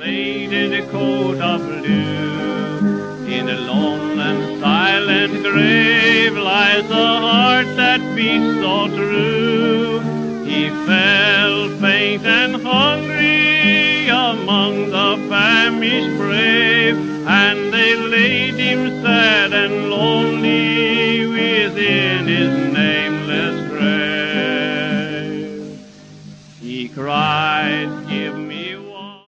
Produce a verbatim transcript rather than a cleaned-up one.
faded coat of blue. In a lone and silent grave lies a heart that beats so true. He fell faint and hungry among the famished brave, and they laid him